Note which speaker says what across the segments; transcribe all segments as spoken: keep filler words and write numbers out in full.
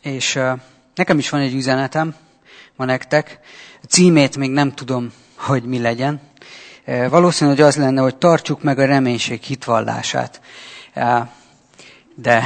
Speaker 1: és uh, nekem is van egy üzenetem ma nektek. A címét még nem tudom, hogy mi legyen. Uh, valószínű, hogy az lenne, hogy tartsuk meg a reménység hitvallását. Uh, de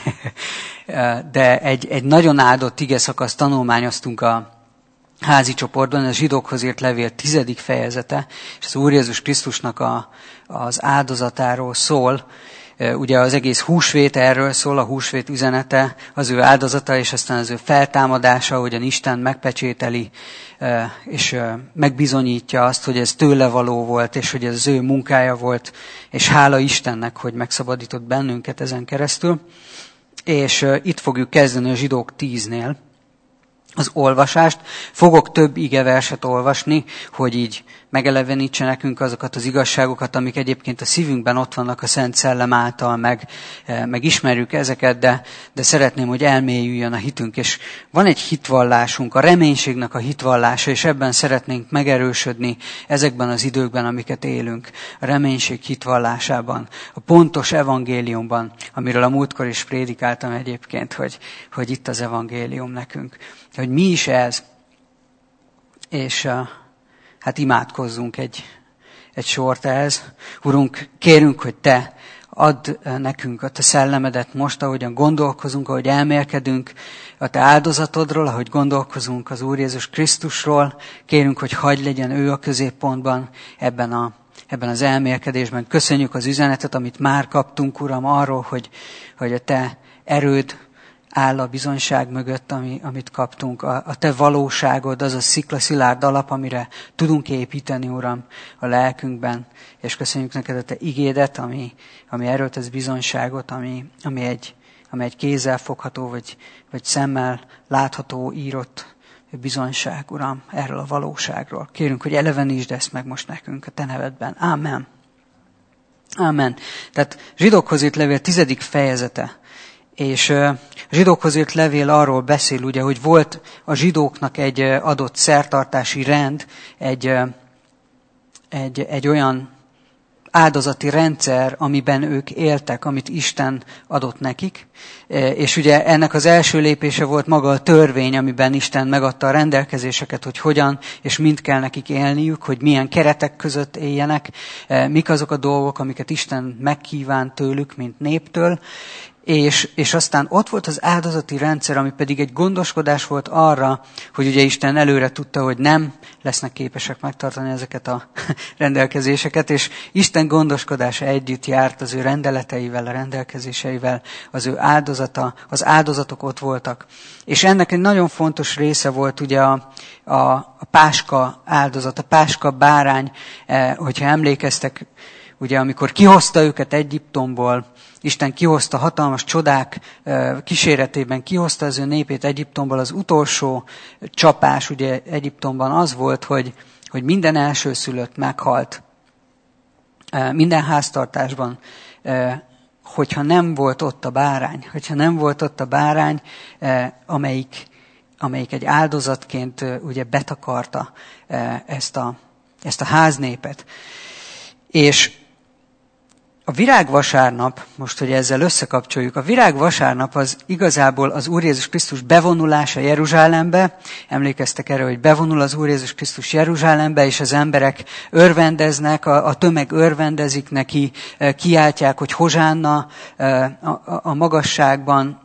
Speaker 1: de egy, egy nagyon áldott igeszakaszt tanulmányoztunk a házi csoportban, a zsidókhoz írt levél tizedik fejezete, és az Úr Jézus Krisztusnak a, az áldozatáról szól. Ugye az egész húsvét erről szól, a húsvét üzenete, az ő áldozata, és aztán az ő feltámadása, hogyan Isten megpecsételi, és megbizonyítja azt, hogy ez tőle való volt, és hogy ez az ő munkája volt, és hála Istennek, hogy megszabadított bennünket ezen keresztül. És itt fogjuk kezdeni a Zsidók tíznél az olvasást. Fogok több igeverset olvasni, hogy így megelevenítse nekünk azokat az igazságokat, amik egyébként a szívünkben ott vannak a Szent Szellem által, meg, meg ismerjük ezeket, de, de szeretném, hogy elmélyüljön a hitünk. És van egy hitvallásunk, a reménységnek a hitvallása, és ebben szeretnénk megerősödni ezekben az időkben, amiket élünk. A reménység hitvallásában, a pontos evangéliumban, amiről a múltkor is prédikáltam egyébként, hogy, hogy itt az evangélium nekünk. Hogy mi is ez, és uh, hát imádkozzunk egy, egy sort ehhez. Urunk, kérünk, hogy Te add nekünk a Te szellemedet most, ahogyan gondolkozunk, ahogy elmélkedünk a Te áldozatodról, ahogy gondolkozunk az Úr Jézus Krisztusról. Kérünk, hogy hadd legyen ő a középpontban ebben, a, ebben az elmélkedésben. Köszönjük az üzenetet, amit már kaptunk, Uram, arról, hogy, hogy a Te erőd áll a bizonyság mögött, ami, amit kaptunk. A, a Te valóságod, az a sziklaszilárd alap, amire tudunk építeni, Uram, a lelkünkben. És köszönjük neked a Te igédet, ami, ami erről tesz bizonyságot, ami, ami, egy, ami egy kézzel fogható, vagy, vagy szemmel látható, írott bizonyság, Uram, erről a valóságról. Kérünk, hogy elevenítsd ezt meg most nekünk a Te nevedben. Ámen. Ámen. Tehát Zsidókhoz írt levél tizedik fejezete. És a zsidókhoz írt levél arról beszél, ugye, hogy volt a zsidóknak egy adott szertartási rend, egy, egy, egy olyan áldozati rendszer, amiben ők éltek, amit Isten adott nekik. És ugye ennek az első lépése volt maga a törvény, amiben Isten megadta a rendelkezéseket, hogy hogyan és mind kell nekik élniük, hogy milyen keretek között éljenek, mik azok a dolgok, amiket Isten megkíván tőlük, mint néptől. És, és aztán ott volt az áldozati rendszer, ami pedig egy gondoskodás volt arra, hogy ugye Isten előre tudta, hogy nem lesznek képesek megtartani ezeket a rendelkezéseket, és Isten gondoskodása együtt járt az ő rendeleteivel, a rendelkezéseivel, az ő áldozata, az áldozatok ott voltak. És ennek egy nagyon fontos része volt ugye a, a, a páska áldozat, a páska bárány, eh, hogyha emlékeztek, ugye amikor kihozta őket Egyiptomból, Isten kihozta hatalmas csodák kíséretében, kihozta az ő népét Egyiptomból. Az utolsó csapás ugye Egyiptomban az volt, hogy, hogy minden elsőszülött meghalt. Minden háztartásban, hogyha nem volt ott a bárány, hogyha nem volt ott a bárány, amelyik, amelyik egy áldozatként ugye betakarta ezt a, ezt a háznépet. És a virágvasárnap, most, hogy ezzel összekapcsoljuk, a virágvasárnap az igazából az Úr Jézus Krisztus bevonulása Jeruzsálembe. Emlékeztek erre, hogy bevonul az Úr Jézus Krisztus Jeruzsálembe, és az emberek örvendeznek, a, a tömeg örvendezik neki, kiáltják, hogy hozsánna a, a, a magasságban,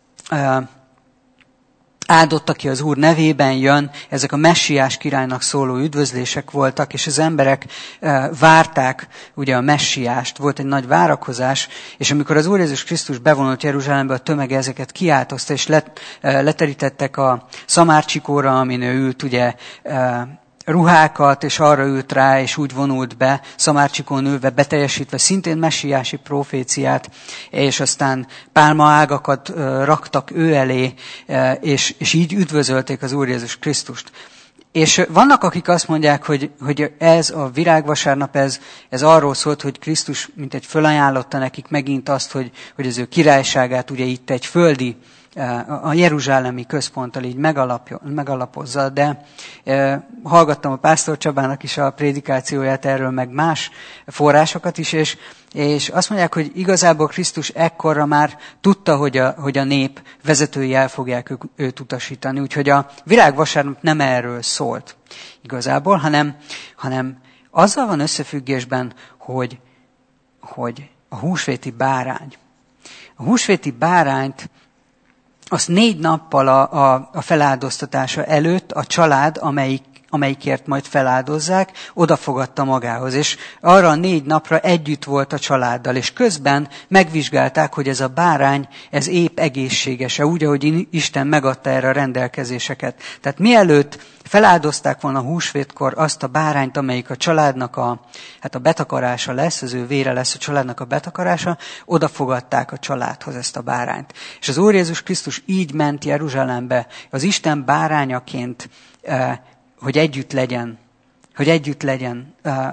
Speaker 1: áldott, aki az Úr nevében jön, ezek a messiás királynak szóló üdvözlések voltak, és az emberek várták ugye a messiást, volt egy nagy várakozás, és amikor az Úr Jézus Krisztus bevonult Jeruzsálembe, a tömeg ezeket kiáltozta, és let, leterítettek a szamárcsikóra, amin ő ült, ugye, ruhákat, és arra ült rá, és úgy vonult be, szamárcsikón ülve, beteljesítve szintén messiási proféciát, és aztán pálmaágakat raktak ő elé, és, és így üdvözölték az Úr Jézus Krisztust. És vannak, akik azt mondják, hogy, hogy ez a virágvasárnap, ez, ez arról szólt, hogy Krisztus mint egy fölajánlotta nekik megint azt, hogy, hogy az ő királyságát ugye itt egy földi a jeruzsálemi központtal így megalapozza, de hallgattam a Pásztor Csabának is a prédikációját erről, meg más forrásokat is, és, és azt mondják, hogy igazából Krisztus ekkorra már tudta, hogy a, hogy a nép vezetői el fogják őt, őt utasítani, úgyhogy a világvasárnap nem erről szólt igazából, hanem, hanem azzal van összefüggésben, hogy, hogy a húsvéti bárány. A húsvéti bárányt azt négy nappal a, a, a feláldoztatása előtt a család, amelyik, amelyikért majd feláldozzák, odafogadta magához. És arra a négy napra együtt volt a családdal, és közben megvizsgálták, hogy ez a bárány, ez épp egészséges-e, úgy, ahogy Isten megadta erre a rendelkezéseket. Tehát mielőtt feláldozták volna húsvétkor azt a bárányt, amelyik a családnak a, hát a betakarása lesz, az ő vére lesz a családnak a betakarása, odafogadták a családhoz ezt a bárányt. És az Úr Jézus Krisztus így ment Jeruzsálembe, az Isten bárányaként, hogy együtt legyen, hogy együtt legyen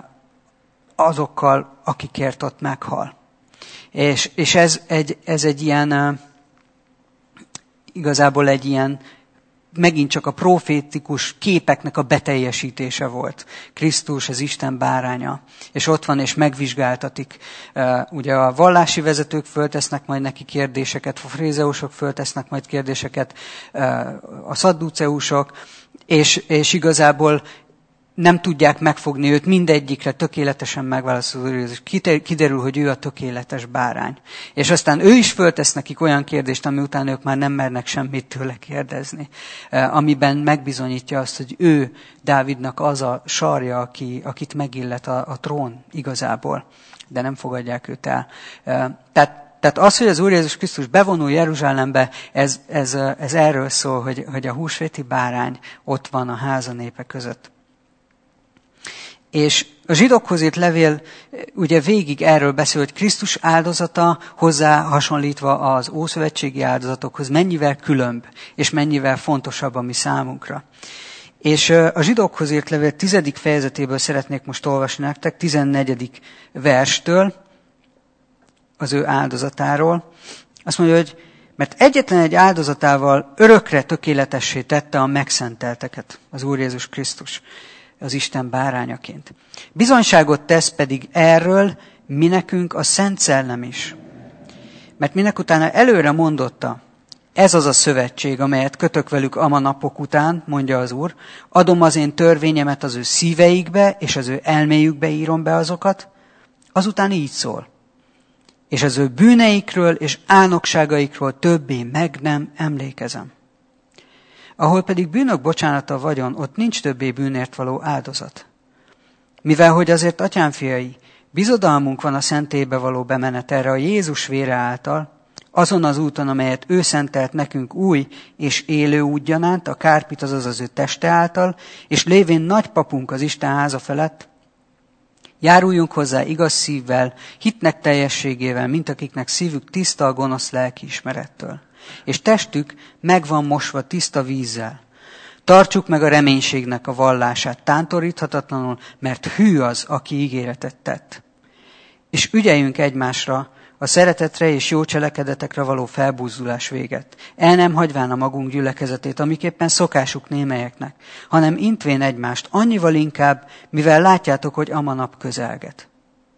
Speaker 1: azokkal, akikért ott meghal. És, és ez, egy, ez egy ilyen, igazából egy ilyen, megint csak a profétikus képeknek a beteljesítése volt. Krisztus, az Isten báránya. És ott van, és megvizsgáltatik. Ugye a vallási vezetők föltesznek majd neki kérdéseket, a farizeusok föltesznek majd kérdéseket, a szadduceusok, és, és igazából nem tudják megfogni őt, mindegyikre tökéletesen megválaszolni, és kiderül, hogy ő a tökéletes bárány. És aztán ő is föltesz nekik olyan kérdést, ami után ők már nem mernek semmit tőle kérdezni, amiben megbizonyítja azt, hogy ő Dávidnak az a sarja, aki, akit megillet a, a trón igazából, de nem fogadják őt el. Tehát Tehát az, hogy az Úr Jézus Krisztus bevonul Jeruzsálembe, ez, ez, ez erről szól, hogy, hogy a húsvéti bárány ott van a háza népe között. És a zsidókhoz írt levél ugye végig erről beszél, hogy Krisztus áldozata hozzá hasonlítva az ószövetségi áldozatokhoz mennyivel különb, és mennyivel fontosabb a mi számunkra. És a zsidókhoz írt levél tizedik fejezetéből szeretnék most olvasni nektek, tizennegyedik verstől, az ő áldozatáról. Azt mondja, hogy mert egyetlen egy áldozatával örökre tökéletessé tette a megszentelteket, az Úr Jézus Krisztus, az Isten bárányaként. Bizonyságot tesz pedig erről mi nekünk a Szent Szellem is. Mert minek utána előre mondotta, ez az a szövetség, amelyet kötök velük ama napok után, mondja az Úr, adom az én törvényemet az ő szíveikbe, és az ő elméjükbe írom be azokat, azután így szól. És az ő bűneikről és álnokságaikról többé meg nem emlékezem. Ahol pedig bűnök bocsánata vagyon, ott nincs többé bűnért való áldozat. Mivel hogy azért, atyám fiai, bizodalmunk van a szentélybe való bemenetelre a Jézus vére által, azon az úton, amelyet ő szentelt nekünk új és élő útgyanánt, a kárpit, azaz az ő teste által, és lévén nagypapunk az Isten háza felett, járuljunk hozzá igaz szívvel, hitnek teljességével, mint akiknek szívük tiszta a gonosz lelkiismerettől. És testük meg van mosva tiszta vízzel. Tartsuk meg a reménységnek a vallását tántoríthatatlanul, mert hű az, aki ígéretet tett. És ügyeljünk egymásra, a szeretetre és jó cselekedetekre való felbúzdulás véget. El nem hagyván a magunk gyülekezetét, amiképpen szokásuk némelyeknek, hanem intvén egymást, annyival inkább, mivel látjátok, hogy ama nap közelget.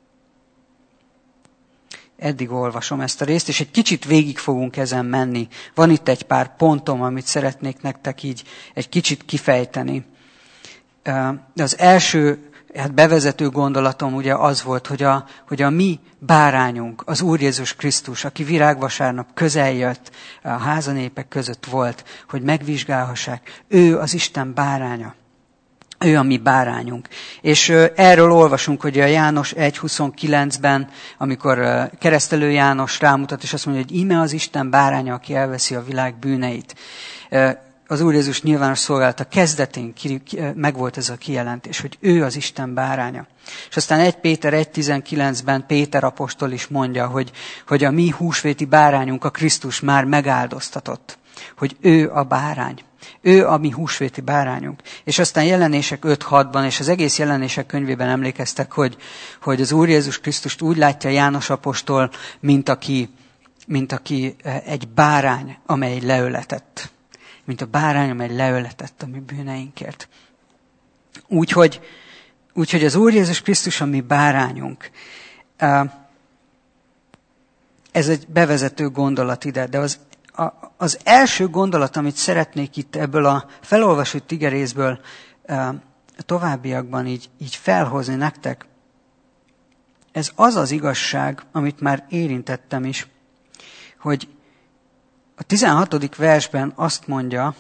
Speaker 1: Eddig olvasom ezt a részt, és egy kicsit végig fogunk ezen menni. Van itt egy pár pontom, amit szeretnék nektek így egy kicsit kifejteni. Az első hát bevezető gondolatom ugye az volt, hogy a, hogy a mi bárányunk, az Úr Jézus Krisztus, aki virágvasárnap közel jött, a házanépek között volt, hogy megvizsgálhassák. Ő az Isten báránya. Ő a mi bárányunk. És erről olvasunk, hogy a János egy huszonkilencben, amikor keresztelő János rámutat, és azt mondja, hogy íme az Isten báránya, aki elveszi a világ bűneit. Az Úr Jézus nyilvános szolgálata kezdetén megvolt ez a kijelentés, hogy ő az Isten báránya. És aztán egy Péter egy tizenkilencben Péter apostol is mondja, hogy, hogy a mi húsvéti bárányunk, a Krisztus már megáldoztatott. Hogy ő a bárány. Ő a mi húsvéti bárányunk. És aztán Jelenések öt hatban, és az egész Jelenések könyvében emlékeztek, hogy, hogy az Úr Jézus Krisztust úgy látja János apostol, mint aki mint aki egy bárány, amely leöletett. Mint a bárány, amely leöletett a mi bűneinkért. Úgyhogy, úgyhogy az Úr Jézus Krisztus a mi bárányunk. Ez egy bevezető gondolat ide, de az, a, az első gondolat, amit szeretnék itt ebből a felolvasott igerészből a továbbiakban így, így felhozni nektek, ez az az igazság, amit már érintettem is, hogy a tizenhatodik versben azt mondja,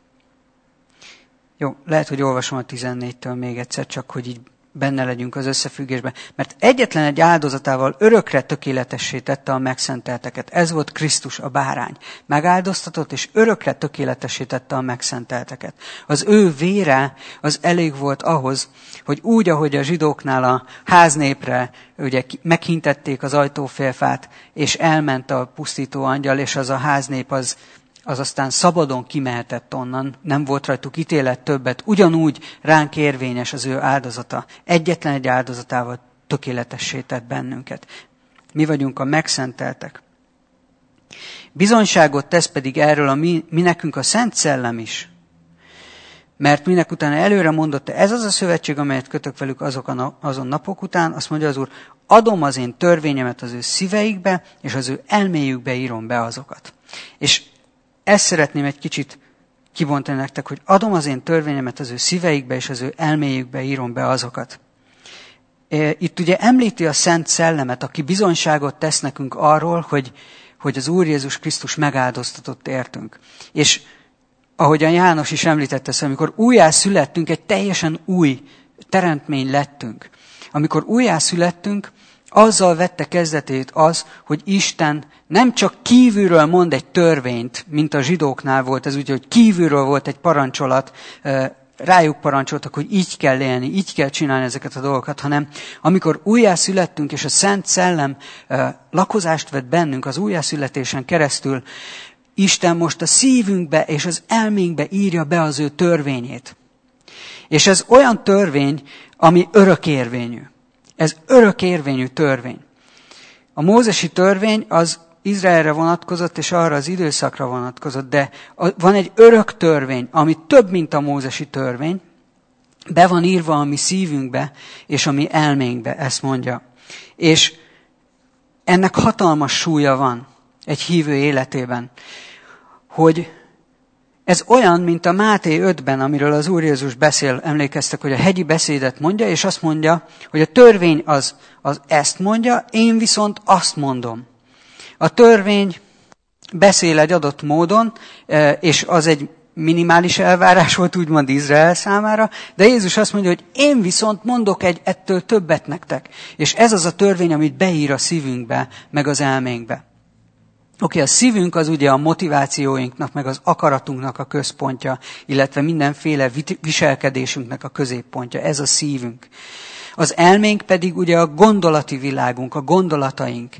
Speaker 1: jó, lehet, hogy olvasom a tizennégytől még egyszer, csak hogy így benne legyünk az összefüggésben, mert egyetlen egy áldozatával örökre tökéletessé tette a megszentelteket. Ez volt Krisztus, a bárány. Megáldoztatott, és örökre tökéletessé tette a megszentelteket. Az ő vére az elég volt ahhoz, hogy úgy, ahogy a zsidóknál a háznépre ugye meghintették az ajtófélfát, és elment a pusztító angyal, és az a háznép az az aztán szabadon kimehetett onnan, nem volt rajtuk ítélet többet, ugyanúgy ránk érvényes az ő áldozata. Egyetlen egy áldozatával tökéletessé tett bennünket. Mi vagyunk a megszenteltek. Bizonyságot tesz pedig erről a mi, mi nekünk a Szent Szellem is. Mert minek utána előre mondotta, ez az a szövetség, amelyet kötök velük azokon, azon napok után, azt mondja az Úr, adom az én törvényemet az ő szíveikbe, és az ő elméjükbe írom be azokat. És ezt szeretném egy kicsit kibontani nektek, hogy adom az én törvényemet az ő szíveikbe, és az ő elméjükbe írom be azokat. Itt ugye említi a Szent Szellemet, aki bizonyságot tesz nekünk arról, hogy, hogy az Úr Jézus Krisztus megáldoztatott értünk. És ahogyan János is említette, szóval, amikor újjá születtünk, egy teljesen új teremtmény lettünk. Amikor újjá születtünk, azzal vette kezdetét az, hogy Isten nem csak kívülről mond egy törvényt, mint a zsidóknál volt, ez úgy, hogy kívülről volt egy parancsolat, rájuk parancsoltak, hogy így kell élni, így kell csinálni ezeket a dolgokat, hanem amikor újjászülettünk, és a Szent Szellem lakozást vett bennünk az újjászületésen keresztül, Isten most a szívünkbe és az elménkbe írja be az ő törvényét. És ez olyan törvény, ami örökérvényű. Ez örökérvényű törvény. A mózesi törvény az Izraelre vonatkozott, és arra az időszakra vonatkozott, de van egy örök törvény, ami több, mint a mózesi törvény, be van írva a mi szívünkbe, és a mi elménkbe, ezt mondja. És ennek hatalmas súlya van egy hívő életében, hogy ez olyan, mint a Máté ötben, amiről az Úr Jézus beszél, emlékeztek, hogy a hegyi beszédet mondja, és azt mondja, hogy a törvény az, az ezt mondja, én viszont azt mondom. A törvény beszél egy adott módon, és az egy minimális elvárás volt, úgymond Izrael számára, de Jézus azt mondja, hogy én viszont mondok egy ettől többet nektek. És ez az a törvény, amit beír a szívünkbe, meg az elménkbe. Oké, okay, a szívünk az ugye a motivációinknak, meg az akaratunknak a központja, illetve mindenféle viselkedésünknek a középpontja. Ez a szívünk. Az elménk pedig ugye a gondolati világunk, a gondolataink.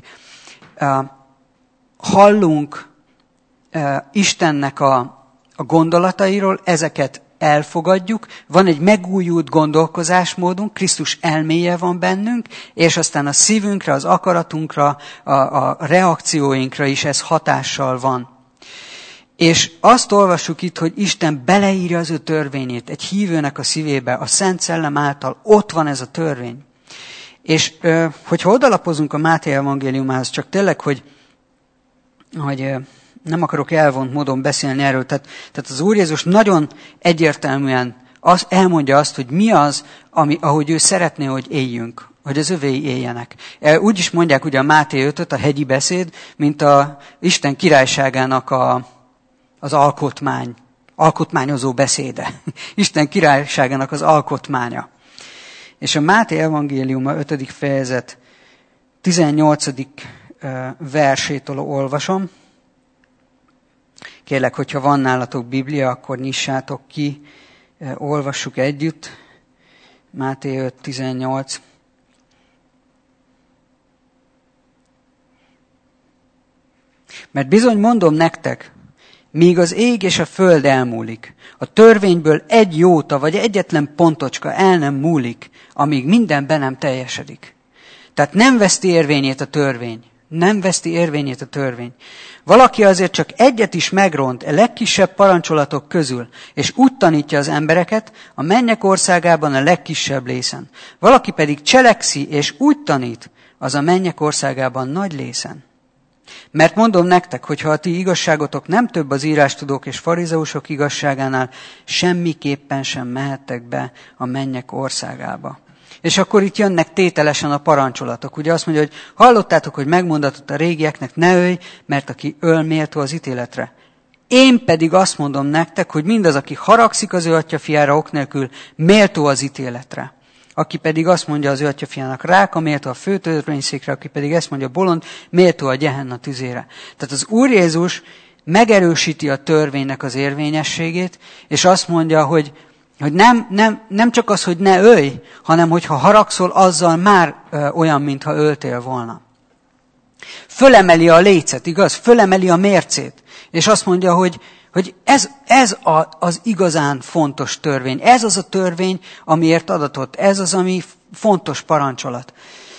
Speaker 1: Hallunk Istennek a, a gondolatairól, ezeket elfogadjuk, van egy megújult gondolkozásmódunk, Krisztus elméje van bennünk, és aztán a szívünkre, az akaratunkra, a, a reakcióinkra is ez hatással van. És azt olvassuk itt, hogy Isten beleírja az ő törvényét egy hívőnek a szívébe, a Szent Szellem által, ott van ez a törvény. És hogyha odalapozunk a Máté evangéliumához, csak tényleg, hogy, hogy nem akarok elvont módon beszélni erről, tehát, tehát az Úr Jézus nagyon egyértelműen az, elmondja azt, hogy mi az, ami, ahogy ő szeretné, hogy éljünk, hogy az övéi éljenek. Úgy is mondják ugye a Máté ötöt, a hegyi beszéd, mint a Isten királyságának a, az alkotmány, alkotmányozó beszéde. Isten királyságának az alkotmánya. És a Máté evangéliuma ötödik fejezet tizennyolcadik versétől olvasom. Kérlek, hogyha van nálatok Biblia, akkor nyissátok ki, olvassuk együtt. Máté öt tizennyolc. Mert bizony mondom nektek, míg az ég és a föld elmúlik, a törvényből egy jóta vagy egyetlen pontocska el nem múlik, amíg minden be nem teljesedik. Tehát nem veszti érvényét a törvény. Nem veszti érvényét a törvény. Valaki azért csak egyet is megront a legkisebb parancsolatok közül, és úgy tanítja az embereket, a mennyek országában a legkisebb lészen. Valaki pedig cselekszi, és úgy tanít, az a mennyek országában nagy lészen. Mert mondom nektek, hogy ha a ti igazságotok nem több az írástudók és farizeusok igazságánál, semmiképpen sem mehettek be a mennyek országába. És akkor itt jönnek tételesen a parancsolatok. Ugye azt mondja, hogy hallottátok, hogy megmondatott a régieknek, ne ölj, mert aki öl, méltó az ítéletre. Én pedig azt mondom nektek, hogy mindaz, aki haragszik az ő atyafiára ok nélkül, méltó az ítéletre. Aki pedig azt mondja az ő atyafiának, ráka, méltó a főtörvényszékre, aki pedig ezt mondja, bolond, méltó a Gehenna tüzére. Tehát az Úr Jézus megerősíti a törvénynek az érvényességét, és azt mondja, hogy Hogy nem, nem, nem csak az, hogy ne ölj, hanem hogyha haragszol, azzal már ö, olyan, mintha öltél volna. Fölemeli a lécet, igaz? Fölemeli a mércét. És azt mondja, hogy, hogy ez, ez a, az igazán fontos törvény. Ez az a törvény, amiért adatott. Ez az, ami fontos parancsolat.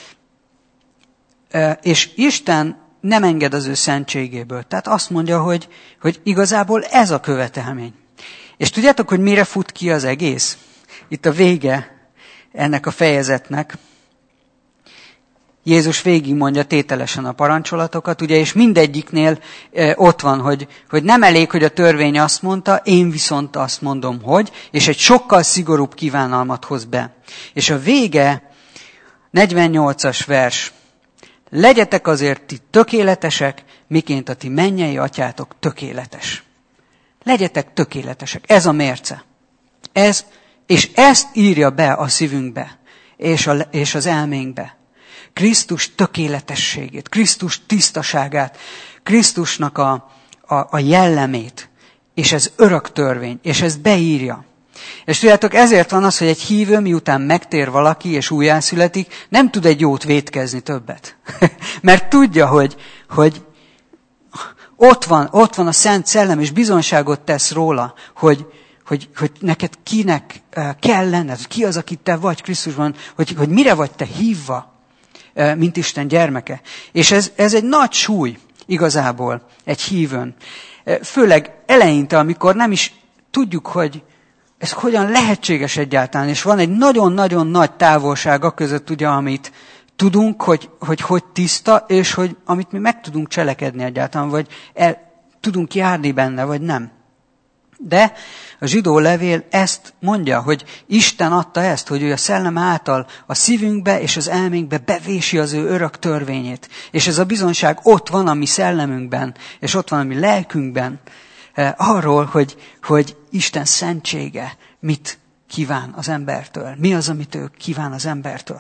Speaker 1: Ö, és Isten nem enged az ő szentségéből. Tehát azt mondja, hogy, hogy igazából ez a követelmény. És tudjátok, hogy mire fut ki az egész? Itt a vége ennek a fejezetnek. Jézus végigmondja tételesen a parancsolatokat, ugye, és mindegyiknél e, ott van, hogy, hogy nem elég, hogy a törvény azt mondta, én viszont azt mondom, hogy, és egy sokkal szigorúbb kívánalmat hoz be. És a vége, negyvennyolcas vers. Legyetek azért ti tökéletesek, miként a ti mennyei atyátok tökéletes. Legyetek tökéletesek. Ez a mérce. Ez, és ezt írja be a szívünkbe, és, a, és az elménkbe. Krisztus tökéletességét, Krisztus tisztaságát, Krisztusnak a, a, a jellemét, és ez örök törvény, és ez beírja. És tudjátok, ezért van az, hogy egy hívő, miután megtér valaki, és újjászületik, nem tud egy jót vétkezni többet. Mert tudja, hogy, hogy Ott van, ott van a Szent Szellem, és bizonyságot tesz róla, hogy, hogy, hogy neked kinek kell lenned, ki az, aki te vagy Krisztusban, hogy, hogy mire vagy te hívva, mint Isten gyermeke. És ez, ez egy nagy súly igazából egy hívőn. Főleg eleinte, amikor nem is tudjuk, hogy ez hogyan lehetséges egyáltalán, és van egy nagyon-nagyon nagy távolság a között, ugye, amit tudunk, hogy, hogy hogy tiszta, és hogy amit mi meg tudunk cselekedni egyáltalán, vagy el, tudunk járni benne, vagy nem. De a zsidó levél ezt mondja, hogy Isten adta ezt, hogy ő a szellem által a szívünkbe és az elménkbe bevési az ő örök törvényét. És ez a bizonyság ott van a mi szellemünkben, és ott van a mi lelkünkben, eh, arról, hogy, hogy Isten szentsége mit kíván az embertől. Mi az, amit ő kíván az embertől.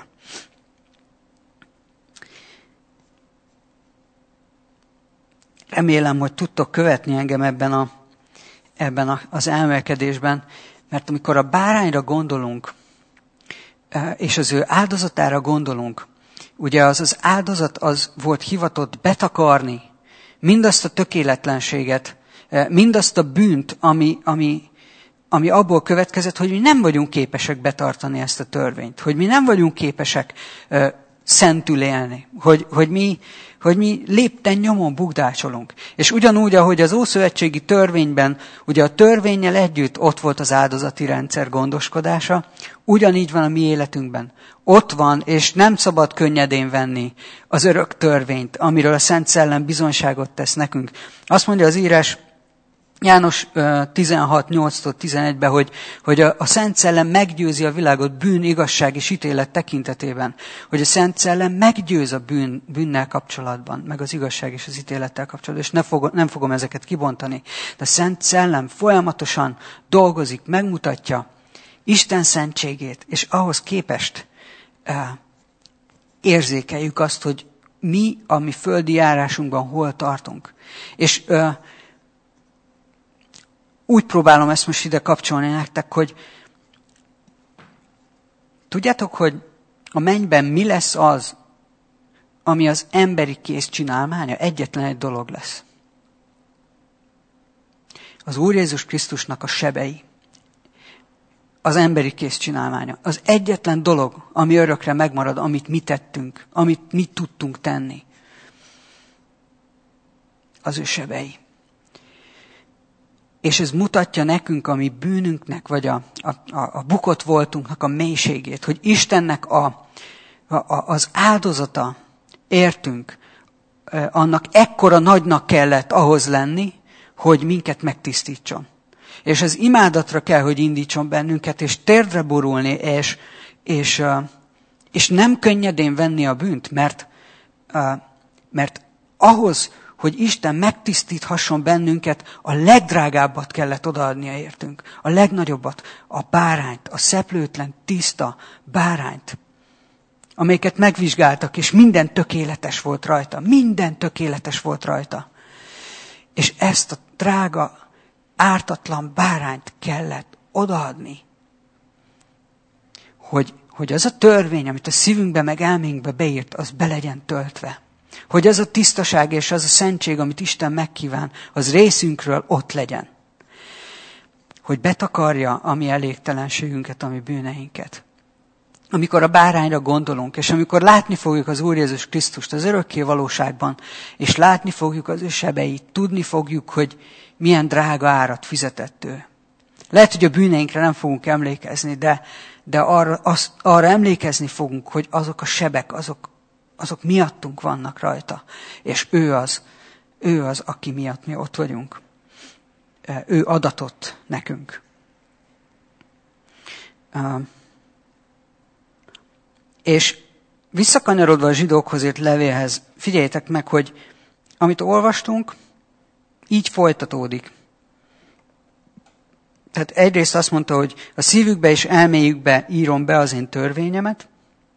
Speaker 1: Remélem, hogy tudtok követni engem ebben, a, ebben a, az elmélkedésben, mert amikor a bárányra gondolunk, és az ő áldozatára gondolunk, ugye az az áldozat az volt hivatott betakarni mindazt a tökéletlenséget, mindazt a bűnt, ami, ami, ami abból következett, hogy mi nem vagyunk képesek betartani ezt a törvényt, hogy mi nem vagyunk képesek szentül élni, hogy, hogy, mi, hogy mi lépten nyomon bukdácsolunk. És ugyanúgy, ahogy az ószövetségi törvényben, ugye a törvénnyel együtt ott volt az áldozati rendszer gondoskodása, ugyanígy van a mi életünkben. Ott van, és nem szabad könnyedén venni az örök törvényt, amiről a Szent Szellem bizonyságot tesz nekünk. Azt mondja az írás, János tizenhat nyolctól tizenegyben, hogy, hogy a, a Szent Szellem meggyőzi a világot bűn, igazság és ítélet tekintetében. Hogy a Szent Szellem meggyőz a bűn, bűnnel kapcsolatban, meg az igazság és az ítélettel kapcsolatban. És ne fog, nem fogom ezeket kibontani. De a Szent Szellem folyamatosan dolgozik, megmutatja Isten szentségét, és ahhoz képest eh, érzékeljük azt, hogy mi a mi földi járásunkban hol tartunk. És eh, úgy próbálom ezt most ide kapcsolni nektek, hogy tudjátok, hogy a mennyben mi lesz az, ami az emberi kéz csinálmánya? Egyetlen egy dolog lesz. Az Úr Jézus Krisztusnak a sebei. Az emberi kéz csinálmánya. Az egyetlen dolog, ami örökre megmarad, amit mi tettünk, amit mi tudtunk tenni. az ő sebei. És ez mutatja nekünk a mi bűnünknek, vagy a, a, a bukott voltunknak a mélységét, hogy Istennek a, a, az áldozata értünk, annak ekkora nagynak kellett ahhoz lenni, hogy minket megtisztítson. És az imádatra kell, hogy indítson bennünket, és térdre borulni, és, és, és nem könnyedén venni a bűnt, mert, mert ahhoz, hogy Isten megtisztíthasson bennünket, a legdrágábbat kellett odaadnia értünk. A legnagyobbat, a bárányt, a szeplőtlen, tiszta bárányt, amelyeket megvizsgáltak, és minden tökéletes volt rajta. Minden tökéletes volt rajta. És ezt a drága, ártatlan bárányt kellett odaadni, hogy, hogy az a törvény, amit a szívünkbe meg elménkbe beírt, az be legyen töltve. Hogy az a tisztaság és az a szentség, amit Isten megkíván, az részünkről ott legyen. Hogy betakarja a mi elégtelenségünket, a mi bűneinket. Amikor a bárányra gondolunk, és amikor látni fogjuk az Úr Jézus Krisztust az örökké valóságban, és látni fogjuk az ő sebeit, tudni fogjuk, hogy milyen drága árat fizetett ő. Lehet, hogy a bűneinkre nem fogunk emlékezni, de, de arra, az, arra emlékezni fogunk, hogy azok a sebek, azok, azok miattunk vannak rajta. És ő az, ő az, aki miatt mi ott vagyunk. Ő adatott nekünk. És visszakanyarodva a zsidókhoz írt levélhez, figyeljétek meg, hogy amit olvastunk, így folytatódik. Tehát egyrészt azt mondta, hogy a szívükbe és elméjükbe írom be az én törvényemet,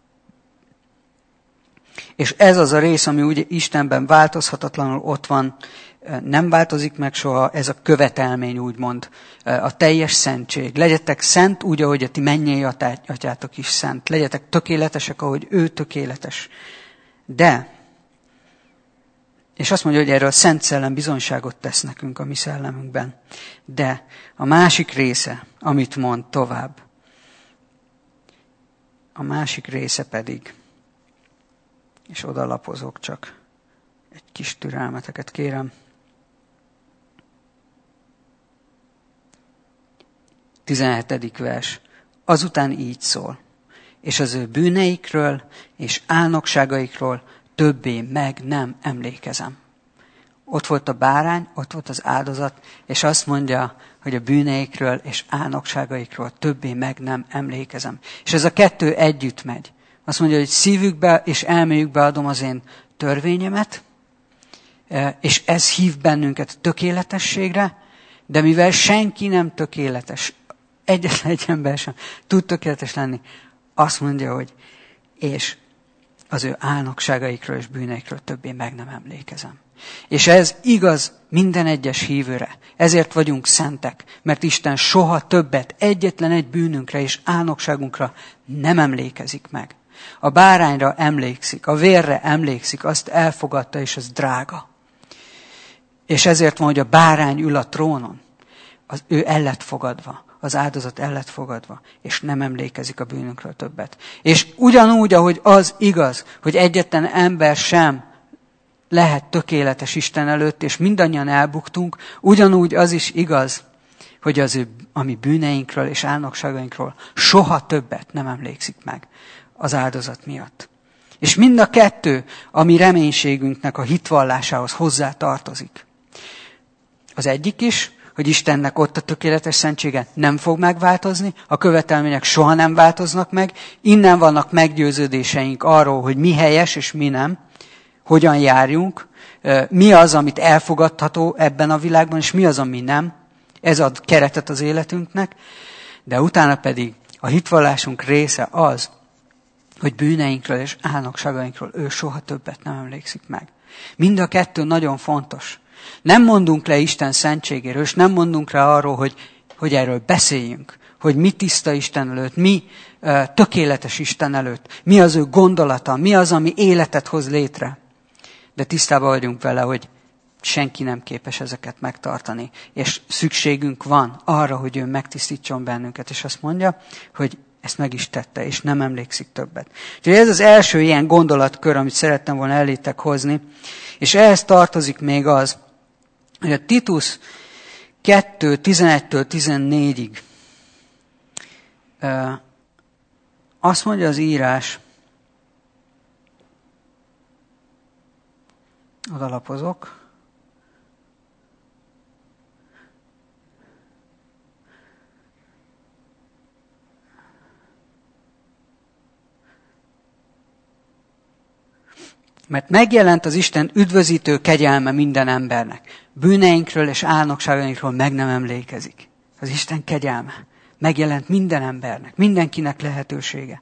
Speaker 1: és ez az a rész, ami ugye Istenben változhatatlanul ott van, nem változik meg soha, ez a követelmény úgymond, a teljes szentség. Legyetek szent úgy, ahogy a ti mennyei atyátok is szent. Legyetek tökéletesek, ahogy ő tökéletes. De, és azt mondja, hogy erről a Szent Szellem bizonyságot tesz nekünk a mi szellemünkben. De a másik része, amit mond tovább, a másik része pedig, és odalapozok csak, egy kis türelmeteket kérem. tizenhetedik vers. Azután így szól, és az ő bűneikről és álnokságaikról többé meg nem emlékezem. Ott volt a bárány, ott volt az áldozat, és azt mondja, hogy a bűneikről és álnokságaikról többé meg nem emlékezem. És ez a kettő együtt megy. Azt mondja, hogy szívükbe és elméjükbe adom az én törvényemet, és ez hív bennünket a tökéletességre, de mivel senki nem tökéletes, egyetlen egy ember sem tud tökéletes lenni, azt mondja, hogy és az ő álnokságaikról és bűneikről többé meg nem emlékezem. És ez igaz minden egyes hívőre. Ezért vagyunk szentek, mert Isten soha többet egyetlen egy bűnünkre és álnokságunkra nem emlékezik meg. A bárányra emlékszik, a vérre emlékszik, azt elfogadta, és az drága. És ezért van, hogy a bárány ül a trónon, az ő el lett fogadva, az áldozat el lett fogadva, és nem emlékezik a bűnünkről többet. És ugyanúgy, ahogy az igaz, hogy egyetlen ember sem lehet tökéletes Isten előtt, és mindannyian elbuktunk, ugyanúgy az is igaz, hogy az ő, a mi bűneinkről és álnokságainkról soha többet nem emlékszik meg az áldozat miatt. És mind a kettő a mi reménységünknek a hitvallásához hozzá tartozik. Az egyik is, hogy Istennek ott a tökéletes szentsége nem fog megváltozni, a követelmények soha nem változnak meg, innen vannak meggyőződéseink arról, hogy mi helyes és mi nem, hogyan járjunk, mi az, amit elfogadható ebben a világban, és mi az, ami nem. Ez ad keretet az életünknek, de utána pedig a hitvallásunk része az, hogy bűneinkről és álnokságainkról ő soha többet nem emlékszik meg. Mind a kettő nagyon fontos. Nem mondunk le Isten szentségéről, és nem mondunk rá arról, hogy, hogy erről beszéljünk, hogy mi tiszta Isten előtt, mi uh, tökéletes Isten előtt, mi az ő gondolata, mi az, ami életet hoz létre. De tisztában vagyunk vele, hogy senki nem képes ezeket megtartani, és szükségünk van arra, hogy ő megtisztítson bennünket, és azt mondja, hogy ezt meg is tette, és nem emlékszik többet. Úgyhogy ez az első ilyen gondolatkör, amit szerettem volna elétek hozni, és ehhez tartozik még az, A Titus kettő tizenegytől tizennégyig azt mondja az írás, odalapozok, mert megjelent az Isten üdvözítő kegyelme minden embernek. Bűneinkről és álnokságainkról meg nem emlékezik. Az Isten kegyelme megjelent minden embernek, mindenkinek lehetősége.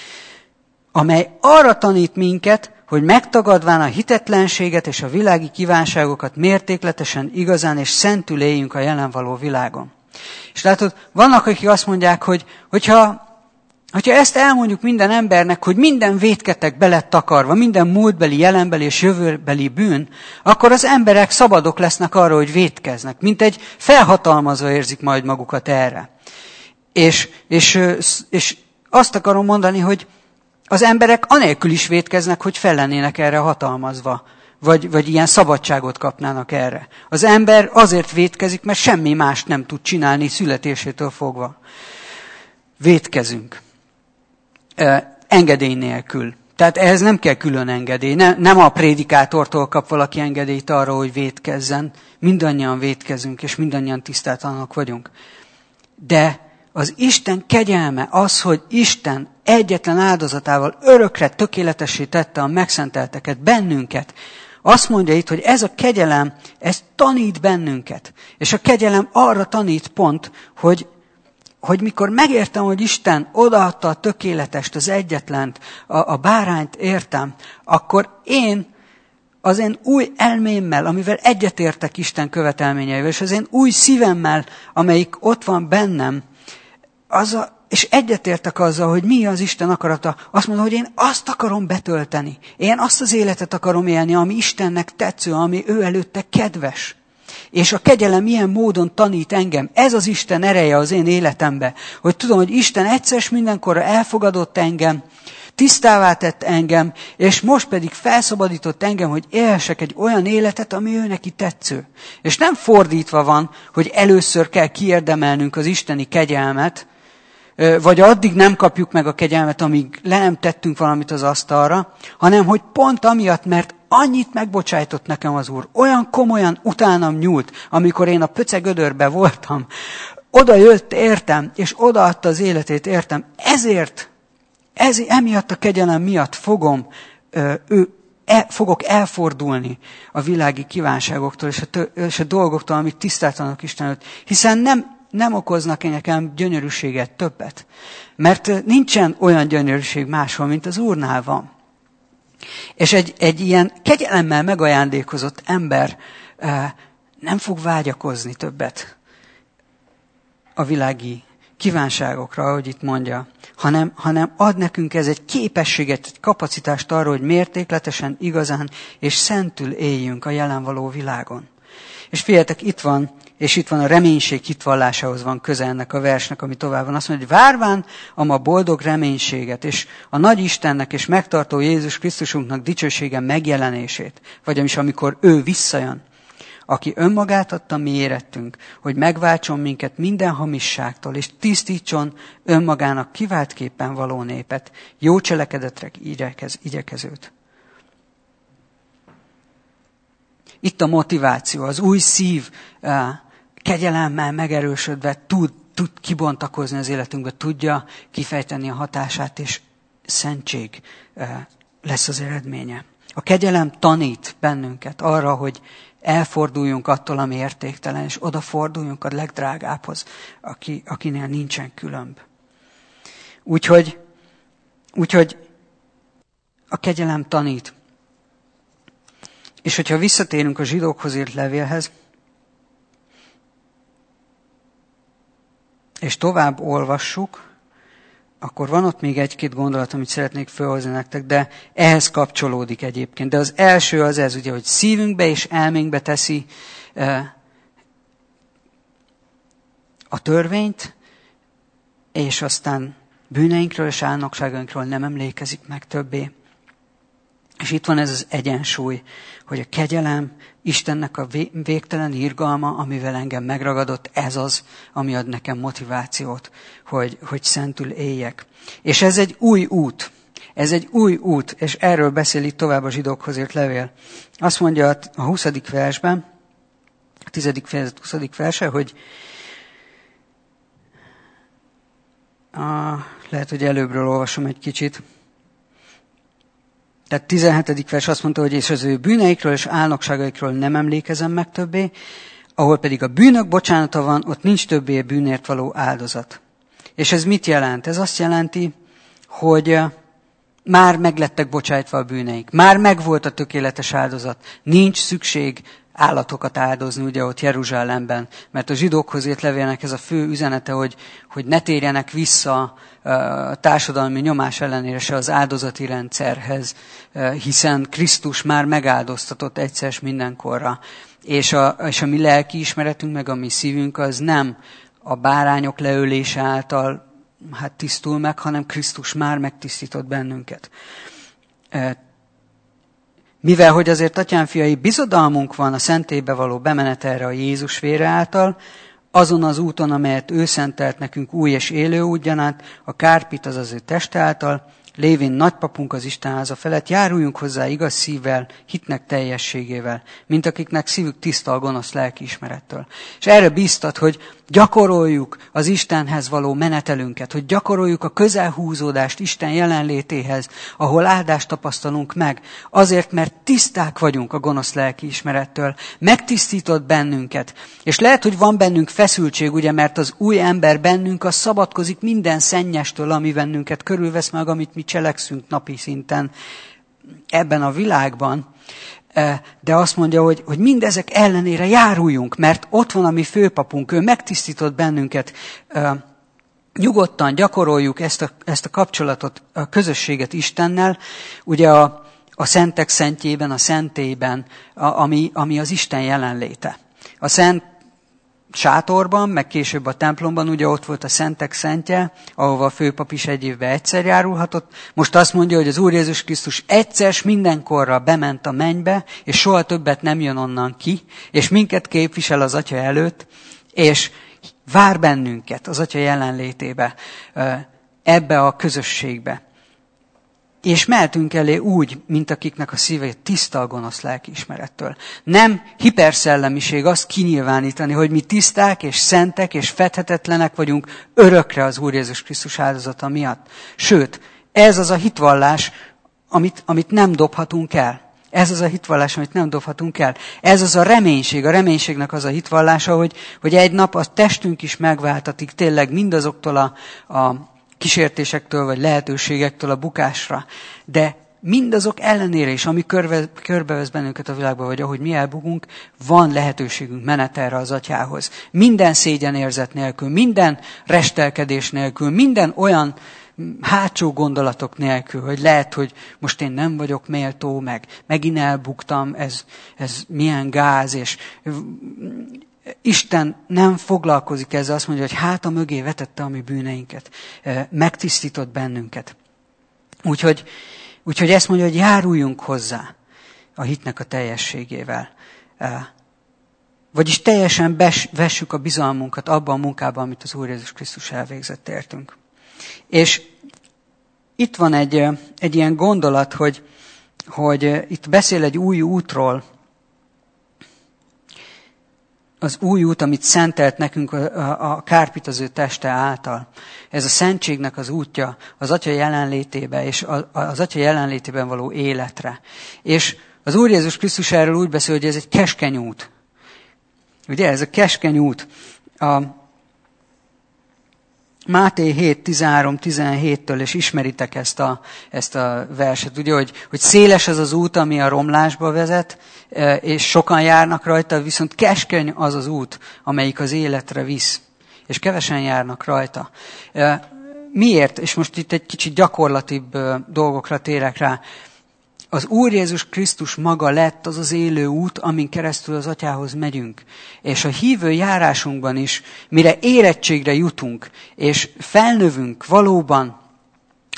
Speaker 1: Amely arra tanít minket, hogy megtagadván a hitetlenséget és a világi kívánságokat mértékletesen, igazán és szentül éljünk a jelen való világon. És látod, vannak, akik azt mondják, hogy hogyha Hogyha ezt elmondjuk minden embernek, hogy minden vétketek be lett takarva, minden múltbeli, jelenbeli és jövőbeli bűn, akkor az emberek szabadok lesznek arra, hogy vétkeznek. Mint egy felhatalmazva érzik majd magukat erre. És, és, és azt akarom mondani, hogy az emberek anélkül is vétkeznek, hogy fel lennének erre hatalmazva. Vagy, vagy ilyen szabadságot kapnának erre. Az ember azért vétkezik, mert semmi mást nem tud csinálni születésétől fogva. Vétkezünk. Engedély nélkül. Tehát ehhez nem kell külön engedély. Ne, nem a prédikátortól kap valaki engedélyt arra, hogy vétkezzen. Mindannyian vétkezünk, és mindannyian tisztátalanok vagyunk. De az Isten kegyelme az, hogy Isten egyetlen áldozatával örökre tökéletessé tette a megszentelteket, bennünket. Azt mondja itt, hogy ez a kegyelem, ez tanít bennünket. És a kegyelem arra tanít pont, hogy hogy mikor megértem, hogy Isten odaadta a tökéletest, az egyetlent, a, a bárányt értem, akkor én az én új elmémmel, amivel egyetértek Isten követelményeivel, és az én új szívemmel, amelyik ott van bennem, az a, és egyetértek azzal, hogy mi az Isten akarata, azt mondom, hogy én azt akarom betölteni. Én azt az életet akarom élni, ami Istennek tetsző, ami ő előtte kedves. És a kegyelem ilyen módon tanít engem. Ez az Isten ereje az én életembe. Hogy tudom, hogy Isten egyszer és mindenkorra elfogadott engem, tisztává tett engem, és most pedig felszabadított engem, hogy élhessek egy olyan életet, ami ő neki tetsző. És nem fordítva van, hogy először kell kiérdemelnünk az isteni kegyelmet, vagy addig nem kapjuk meg a kegyelmet, amíg le nem tettünk valamit az asztalra, hanem hogy pont amiatt, mert annyit megbocsájtott nekem az Úr, olyan komolyan utánam nyúlt, amikor én a pöcegödörbe voltam, oda jött értem, és odaadta az életét értem. Ezért, ez, emiatt a kegyelem miatt fogom, ő, e, fogok elfordulni a világi kívánságoktól és a, tő, és a dolgoktól, amik tisztátalanok Isten előtt. Hiszen nem, nem okoznak nekem gyönyörűséget többet. Mert nincsen olyan gyönyörűség máshol, mint az Úrnál van. És egy, egy ilyen kegyelemmel megajándékozott ember eh, nem fog vágyakozni többet a világi kívánságokra, ahogy itt mondja, hanem, hanem ad nekünk ez egy képességet, egy kapacitást arra, hogy mértékletesen, igazán és szentül éljünk a jelen való világon. És figyeljetek, itt van, és itt van a reménység hitvallásához van köze ennek a versnek, ami tovább van. Azt mondja, hogy várván a ma boldog reménységet, és a nagy Istennek és megtartó Jézus Krisztusunknak dicsősége megjelenését, vagyis amikor ő visszajön, aki önmagát adta mi érettünk, hogy megváltson minket minden hamisságtól, és tisztítson önmagának kiváltképpen való népet, jó cselekedetre igyekez, igyekezőt. Itt a motiváció, az új szív kegyelemmel megerősödve tud, tud kibontakozni az életünkbe, tudja kifejteni a hatását, és szentség lesz az eredménye. A kegyelem tanít bennünket arra, hogy elforduljunk attól, ami értéktelen, és odaforduljunk a legdrágábbhoz, aki, akinél nincsen különb. Úgyhogy, úgyhogy a kegyelem tanít. És hogyha visszatérünk a zsidókhoz írt levélhez, és tovább olvassuk, akkor van ott még egy-két gondolat, amit szeretnék felhozni nektek, de ehhez kapcsolódik egyébként. De az első az ez, ugye, hogy szívünkbe és elménkbe teszi a törvényt, és aztán bűneinkről és álnokságainkról nem emlékezik meg többé. És itt van ez az egyensúly, hogy a kegyelem, Istennek a végtelen irgalma, amivel engem megragadott, ez az, ami ad nekem motivációt, hogy, hogy szentül éljek. És ez egy új út. Ez egy új út, és erről beszél itt tovább a zsidókhoz írt levél. Azt mondja a huszadik versben, a tizedik fejezet huszadik verse, hogy a, lehet, hogy előbbről olvasom egy kicsit. Tehát tizenhetedik vers azt mondta, hogy és az ő bűneikről és álnokságaikról nem emlékezem meg többé, ahol pedig a bűnök bocsánata van, ott nincs többé bűnért való áldozat. És ez mit jelent? Ez azt jelenti, hogy már meglettek bocsájtva a bűneik. Már megvolt a tökéletes áldozat. Nincs szükség állatokat áldozni, ugye ott Jeruzsálemben. Mert a zsidókhoz írt levélnek ez a fő üzenete, hogy, hogy ne térjenek vissza a társadalmi nyomás ellenére se az áldozati rendszerhez, hiszen Krisztus már megáldoztatott egyszer és mindenkorra. És a, és a mi lelki ismeretünk, meg a mi szívünk az nem a bárányok leölése által hát tisztul meg, hanem Krisztus már megtisztított bennünket. Mivel, hogy azért, atyám fiai, bizodalmunk van a szentélybe való bemenetelre a Jézus vére által, azon az úton, amelyet ő szentelt nekünk új és élő útjanát, a kárpit, az az ő teste által, lévén nagypapunk az Istenháza felett, járuljunk hozzá igaz szívvel, hitnek teljességével, mint akiknek szívük tiszta a gonosz lelkiismerettől. És erre bíztat, hogy gyakoroljuk az Istenhez való menetelünket, hogy gyakoroljuk a közelhúzódást Isten jelenlétéhez, ahol áldást tapasztalunk meg, azért, mert tiszták vagyunk a gonosz lelkiismerettől, megtisztított bennünket. És lehet, hogy van bennünk feszültség, ugye, mert az új ember bennünk, az szabadkozik minden szennyestől, ami bennünket körülvesz meg, amit mi cselekszünk napi szinten ebben a világban. De azt mondja, hogy, hogy mindezek ellenére járuljunk, mert ott van a mi főpapunk, ő megtisztított bennünket. Nyugodtan gyakoroljuk ezt a, ezt a kapcsolatot, a közösséget Istennel, ugye a, a szentek szentjében, a szentélyben, a, ami, ami az Isten jelenléte. A szent sátorban, meg később a templomban, ugye ott volt a szentek szentje, ahova a főpap is egy évben egyszer járulhatott. Most azt mondja, hogy az Úr Jézus Krisztus egyszer s mindenkorra bement a mennybe, és soha többet nem jön onnan ki, és minket képvisel az Atya előtt, és vár bennünket az Atya jelenlétébe, ebbe a közösségbe. És mehetünk elé úgy, mint akiknek a szíve tiszta a gonosz lelkiismerettől. Nem hiperszellemiség azt kinyilvánítani, hogy mi tiszták és szentek és fedhetetlenek vagyunk örökre az Úr Jézus Krisztus áldozata miatt. Sőt, ez az a hitvallás, amit, amit nem dobhatunk el. Ez az a hitvallás, amit nem dobhatunk el. Ez az a reménység, a reménységnek az a hitvallása, hogy, hogy egy nap a testünk is megváltatik tényleg mindazoktól a, a kísértésektől vagy lehetőségektől a bukásra. De mindazok ellenére is, ami körbe, körbevesz bennünket a világba, vagy ahogy mi elbukunk, van lehetőségünk menetelre az Atyához. Minden szégyenérzet nélkül, minden restelkedés nélkül, minden olyan hátsó gondolatok nélkül, hogy lehet, hogy most én nem vagyok méltó, meg megint elbuktam, ez, ez milyen gáz, és Isten nem foglalkozik ezzel, azt mondja, hogy háta mögé vetette a mi bűneinket, megtisztított bennünket. Úgyhogy, úgyhogy ezt mondja, hogy járuljunk hozzá a hitnek a teljességével. Vagyis teljesen bes, vessük a bizalmunkat abban a munkában, amit az Úr Jézus Krisztus elvégzett értünk. És itt van egy, egy ilyen gondolat, hogy, hogy itt beszél egy új útról, az új út, amit szentelt nekünk a, a, a kárpit az ő teste által. Ez a szentségnek az útja az Atya jelenlétébe, és a, az Atya jelenlétében való életre. És az Úr Jézus Krisztus erről úgy beszél, hogy ez egy keskeny út. Ugye, ez a keskeny út. A Máté hét tizenhárom tizenhéttől, és ismeritek ezt a, ezt a verset, ugye, hogy, hogy széles az az út, ami a romlásba vezet, és sokan járnak rajta, viszont keskeny az az út, amelyik az életre visz, és kevesen járnak rajta. Miért? És most itt egy kicsit gyakorlatibb dolgokra térek rá. Az Úr Jézus Krisztus maga lett az az élő út, amin keresztül az Atyához megyünk. És a hívő járásunkban is, mire érettségre jutunk, és felnövünk valóban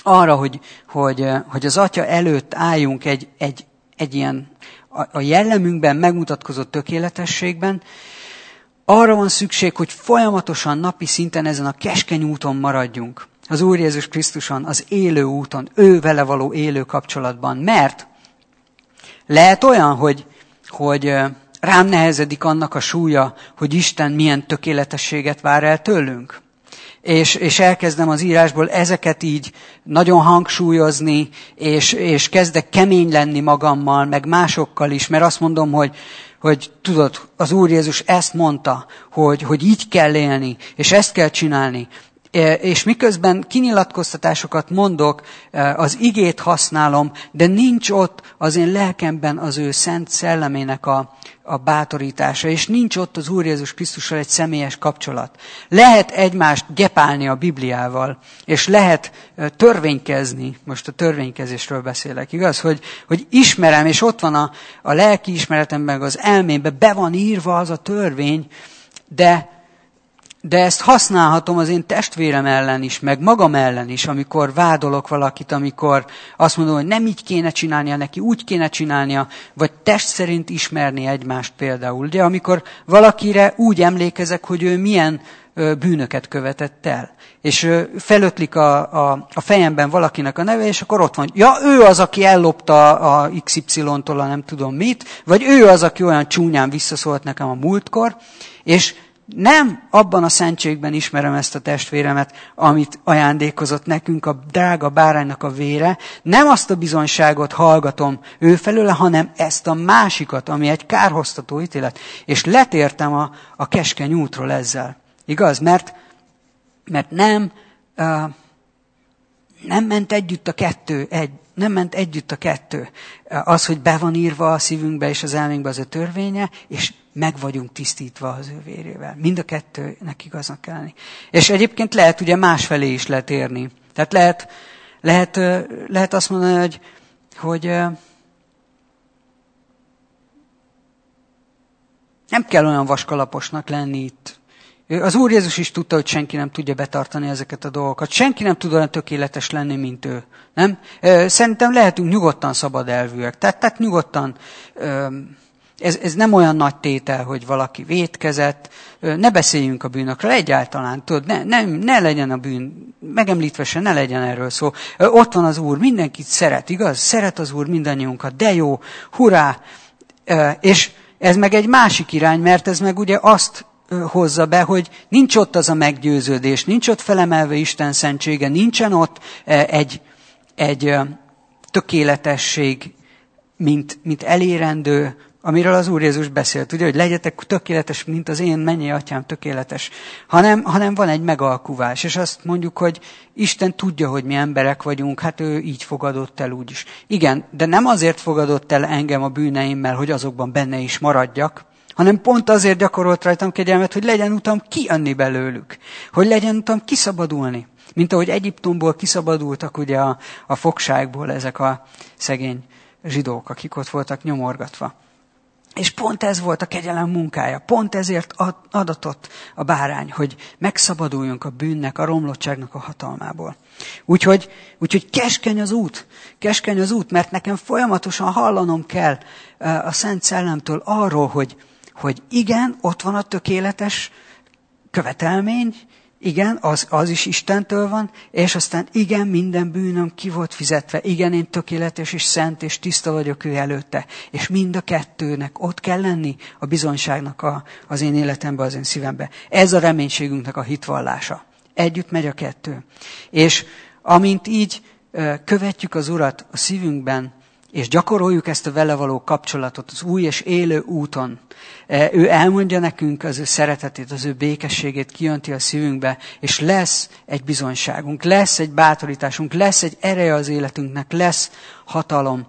Speaker 1: arra, hogy, hogy, hogy az Atya előtt álljunk egy, egy, egy ilyen a, a jellemünkben megmutatkozott tökéletességben, arra van szükség, hogy folyamatosan napi szinten ezen a keskeny úton maradjunk. Az Úr Jézus Krisztuson, az élő úton, ő vele való élő kapcsolatban. Mert lehet olyan, hogy, hogy rám nehezedik annak a súlya, hogy Isten milyen tökéletességet vár el tőlünk. És, és elkezdem az írásból ezeket így nagyon hangsúlyozni, és, és kezdek kemény lenni magammal, meg másokkal is, mert azt mondom, hogy, hogy tudod, az Úr Jézus ezt mondta, hogy, hogy így kell élni, és ezt kell csinálni. És miközben kinyilatkoztatásokat mondok, az igét használom, de nincs ott az én lelkemben az ő szent szellemének a, a bátorítása, és nincs ott az Úr Jézus Krisztussal egy személyes kapcsolat. Lehet egymást gepálni a Bibliával, és lehet törvénykezni, most a törvénykezésről beszélek, igaz? Hogy, hogy ismerem, és ott van a, a lelki ismeretemben, az elmémben, be van írva az a törvény, de De ezt használhatom az én testvérem ellen is, meg magam ellen is, amikor vádolok valakit, amikor azt mondom, hogy nem így kéne csinálnia neki, úgy kéne csinálnia, vagy test szerint ismerni egymást például. Ugye, amikor valakire úgy emlékezek, hogy ő milyen bűnöket követett el. És felötlik a, a, a fejemben valakinek a neve, és akkor ott van, ja, ő az, aki ellopta a iksz ipszilon-tól a nem tudom mit, vagy ő az, aki olyan csúnyán visszaszólt nekem a múltkor, és nem abban a szentségben ismerem ezt a testvéremet, amit ajándékozott nekünk a drága báránynak a vére. Nem azt a bizonyságot hallgatom ő felőle, hanem ezt a másikat, ami egy kárhoztató ítélet. És letértem a, a keskeny útról ezzel. Igaz? Mert, mert nem, uh, nem ment együtt a kettő, egy, nem ment együtt a kettő. Az, hogy be van írva a szívünkbe és az elménkbe az ő törvénye, és meg vagyunk tisztítva az ő vérével. Mind a kettőnek igaznak kell lenni. És egyébként lehet ugye másfelé is letérni. Tehát lehet, lehet, lehet azt mondani, hogy, hogy nem kell olyan vaskalaposnak lenni itt. Az Úr Jézus is tudta, hogy senki nem tudja betartani ezeket a dolgokat. Senki nem tud olyan tökéletes lenni, mint ő. Nem? Szerintem lehetünk nyugodtan szabad elvűek. Tehát, tehát nyugodtan... Ez, ez nem olyan nagy tétel, hogy valaki vétkezett, ne beszéljünk a bűnökről egyáltalán, tudod, ne, ne, ne legyen a bűn, megemlítve se, ne legyen erről szó. Ott van az Úr, mindenkit szeret, igaz? Szeret az Úr mindannyiunkat, de jó, hurrá! És ez meg egy másik irány, mert ez meg ugye azt hozza be, hogy nincs ott az a meggyőződés, nincs ott felemelve Isten szentsége, nincsen ott egy, egy tökéletesség, mint, mint elérendő, amiről az Úr Jézus beszélt, ugye, hogy legyetek tökéletes, mint az én mennyei atyám tökéletes, hanem, hanem van egy megalkuvás, és azt mondjuk, hogy Isten tudja, hogy mi emberek vagyunk, hát ő így fogadott el úgyis. Igen, de nem azért fogadott el engem a bűneimmel, hogy azokban benne is maradjak, hanem pont azért gyakorolt rajtam kegyelmet, hogy legyen utam kijönni belőlük, hogy legyen utam kiszabadulni. Mint ahogy Egyiptomból kiszabadultak ugye a, a fogságból ezek a szegény zsidók, akik ott voltak nyomorgatva. És pont ez volt a kegyelem munkája, pont ezért adatott a bárány, hogy megszabaduljunk a bűnnek, a romlottságnak a hatalmából. Úgyhogy, úgyhogy keskeny az út, keskeny az út, mert nekem folyamatosan hallanom kell a Szent Szellemtől arról, hogy, hogy igen, ott van a tökéletes követelmény, igen, az, az is Istentől van, és aztán igen, minden bűnöm ki volt fizetve, igen, én tökéletes és szent és tiszta vagyok ő előtte. És mind a kettőnek ott kell lenni a bizonyságnak a, az én életembe, az én szívembe. Ez a reménységünknek a hitvallása. Együtt megy a kettő. És amint így követjük az Urat a szívünkben, és gyakoroljuk ezt a vele való kapcsolatot az új és élő úton. Ő elmondja nekünk az ő szeretetét, az ő békességét, kijönti a szívünkbe, és lesz egy bizonyságunk, lesz egy bátorításunk, lesz egy ereje az életünknek, lesz hatalom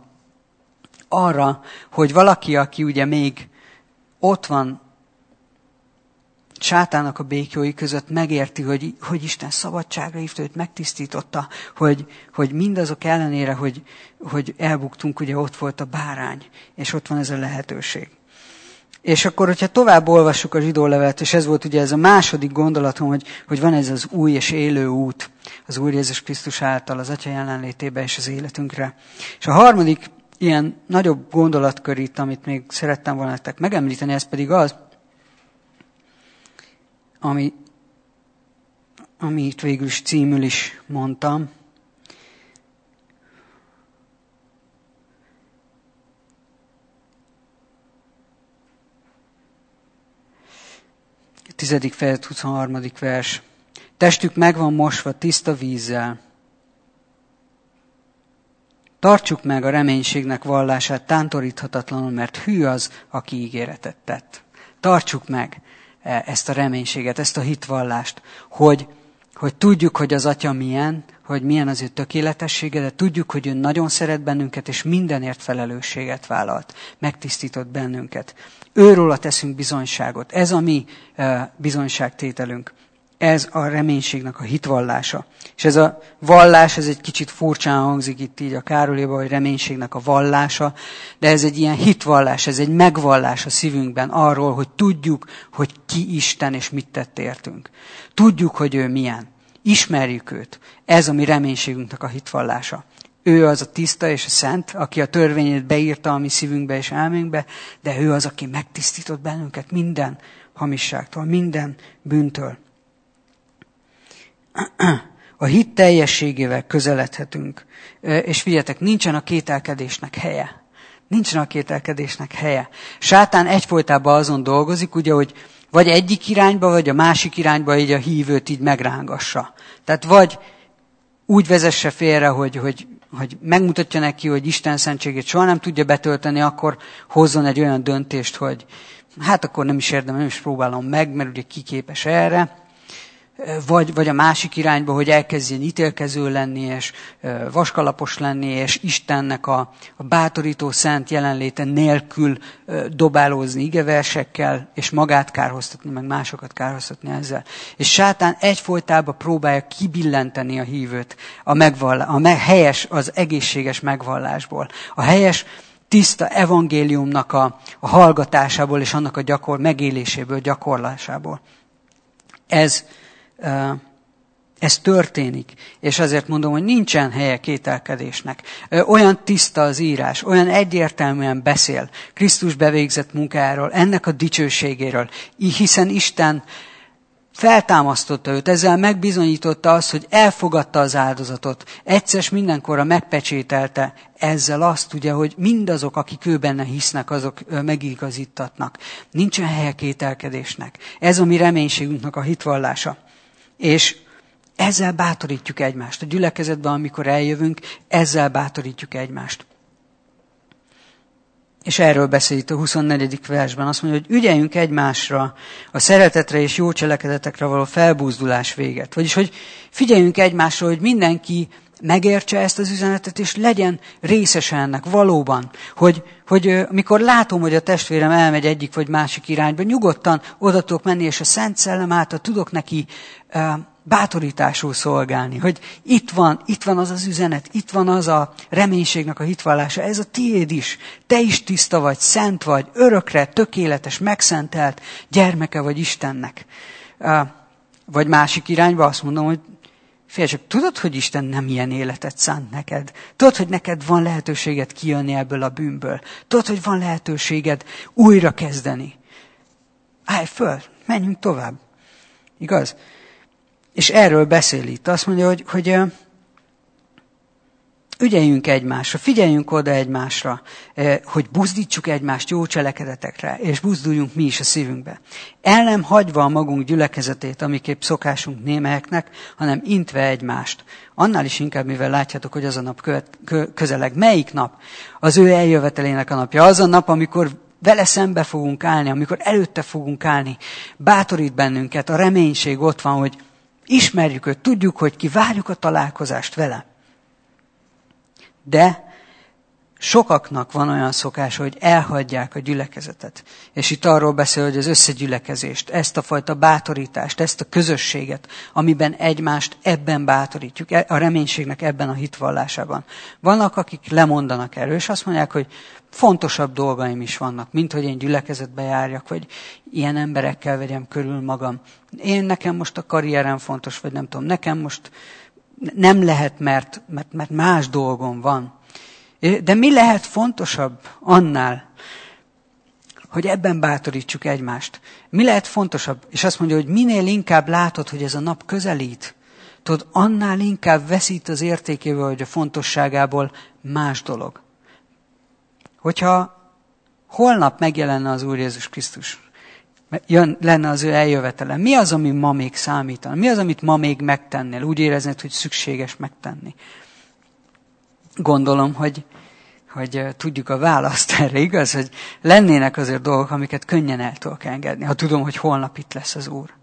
Speaker 1: arra, hogy valaki, aki ugye még ott van sátának a békjói között, megérti, hogy, hogy Isten szabadságra hívta, őt megtisztította, hogy, hogy mindazok ellenére, hogy, hogy elbuktunk, ugye ott volt a bárány, és ott van ez a lehetőség. És akkor, hogyha tovább olvassuk a zsidó levelet, és ez volt ugye ez a második gondolatom, hogy, hogy van ez az új és élő út az Úr Jézus Krisztus által az Atya jelenlétében és az életünkre. És a harmadik ilyen nagyobb gondolatkör itt, amit még szerettem volna nektek megemlíteni, ez pedig az, ami, ami itt végül is címül is mondtam. Tizedik fejezet, huszonharmadik vers. Testük meg van mosva tiszta vízzel. Tartsuk meg a reménységnek vallását tántoríthatatlanul, mert hű az, aki ígéretet tett. Tartsuk meg ezt a reménységet, ezt a hitvallást, hogy, hogy tudjuk, hogy az Atya milyen, hogy milyen az ő tökéletessége, de tudjuk, hogy ő nagyon szeret bennünket, és mindenért felelősséget vállalt, megtisztított bennünket. Őróla teszünk bizonyságot. Ez a mi uh, bizonyságtételünk. Ez a reménységnek a hitvallása. És ez a vallás, ez egy kicsit furcsán hangzik itt így a Károlyban, hogy reménységnek a vallása, de ez egy ilyen hitvallás, ez egy megvallás a szívünkben arról, hogy tudjuk, hogy ki Isten és mit tett értünk. Tudjuk, hogy ő milyen. Ismerjük őt. Ez a mi reménységünknek a hitvallása. Ő az a tiszta és a szent, aki a törvényét beírta a mi szívünkbe és elménkbe, de ő az, aki megtisztított bennünket minden hamisságtól, minden bűntől. A hit teljességével közeledhetünk. És figyeljetek, nincsen a kételkedésnek helye. Nincsen a kételkedésnek helye. Sátán egyfolytában azon dolgozik, ugye, hogy vagy egyik irányba, vagy a másik irányba így a hívőt így megrángassa. Tehát vagy úgy vezesse félre, hogy, hogy, hogy megmutatja neki, hogy Isten szentségét soha nem tudja betölteni, akkor hozzon egy olyan döntést, hogy hát akkor nem is érdemel, nem is próbálom meg, mert ugye ki képes erre. Vagy, vagy a másik irányba, hogy elkezdjen ítélkező lenni, és vaskalapos lenni, és Istennek a, a bátorító szent jelenléte nélkül dobálózni igeversekkel, és magát kárhoztatni, meg másokat kárhoztatni ezzel. És sátán egyfolytában próbálja kibillenteni a hívőt a, megvallá, a me, helyes, az egészséges megvallásból. A helyes, tiszta evangéliumnak a, a hallgatásából, és annak a gyakor, megéléséből, gyakorlásából. Ez Ez történik, és azért mondom, hogy nincsen helye kételkedésnek. Olyan tiszta az írás, olyan egyértelműen beszél Krisztus bevégzett munkájáról, ennek a dicsőségéről, hiszen Isten feltámasztotta őt, ezzel megbizonyította azt, hogy elfogadta az áldozatot, egyszer s mindenkorra megpecsételte ezzel azt, ugye, hogy mindazok, akik ő benne hisznek, azok megigazítatnak. Nincsen helye kételkedésnek. Ez a mi reménységünknek a hitvallása. És ezzel bátorítjuk egymást. A gyülekezetben, amikor eljövünk, ezzel bátorítjuk egymást. És erről beszél itt a huszonnegyedik versben. Azt mondja, hogy ügyeljünk egymásra, a szeretetre és jó cselekedetekre való felbuzdulás véget. Vagyis, hogy figyeljünk egymásra, hogy mindenki megértse ezt az üzenetet, és legyen részese ennek valóban. Hogy, hogy mikor látom, hogy a testvérem elmegy egyik vagy másik irányba, nyugodtan oda tudok menni, és a Szent Szellem által tudok neki uh, bátorításul szolgálni. Hogy itt van, itt van az az üzenet, itt van az a reménységnek a hitvallása, ez a tiéd is. Te is tiszta vagy, szent vagy, örökre, tökéletes, megszentelt gyermeke vagy Istennek. Uh, vagy másik irányba azt mondom, hogy Fél, csak tudod, hogy Isten nem ilyen életet szánt neked? Tudod, hogy neked van lehetőséged kijönni ebből a bűnből? Tudod, hogy van lehetőséged újra kezdeni? Állj föl, menjünk tovább. Igaz? És erről beszél itt. Azt mondja, hogy, hogy ügyeljünk egymásra, figyeljünk oda egymásra, hogy buzdítsuk egymást jó cselekedetekre, és buzduljunk mi is a szívünkbe. El nem hagyva a magunk gyülekezetét, amiképp szokásunk némelyeknek, hanem intve egymást. Annál is inkább, mivel látjátok, hogy az a nap követ, kö, közeleg. Melyik nap? Az ő eljövetelének a napja. Az a nap, amikor vele szembe fogunk állni, amikor előtte fogunk állni. Bátorít bennünket, a reménység ott van, hogy ismerjük őt, tudjuk, hogy ki, várjuk a találkozást vele. De Sokaknak van olyan szokása, hogy elhagyják a gyülekezetet. És itt arról beszél, hogy az összegyülekezést, ezt a fajta bátorítást, ezt a közösséget, amiben egymást ebben bátorítjuk, a reménységnek ebben a hitvallásában. Vannak, akik lemondanak erről, és azt mondják, hogy fontosabb dolgaim is vannak, mint hogy én gyülekezetbe járjak, vagy ilyen emberekkel vegyem körül magam. Én nekem most a karrierem fontos, vagy nem tudom, nekem most nem lehet, mert, mert, mert más dolgom van. De mi lehet fontosabb annál, hogy ebben bátorítsuk egymást? Mi lehet fontosabb? És azt mondja, hogy minél inkább látod, hogy ez a nap közelít, tudod, annál inkább veszít az értékéből, vagy a fontosságából más dolog. Hogyha holnap megjelenne az Úr Jézus Krisztus, jön, lenne az ő eljövetele, mi az, ami ma még számítana? Mi az, amit ma még megtennél? Úgy éreznéd, hogy szükséges megtenni. Gondolom, hogy, hogy tudjuk a választ erre, igaz? Hogy lennének azért dolgok, amiket könnyen el tudok engedni, ha tudom, hogy holnap itt lesz az Úr.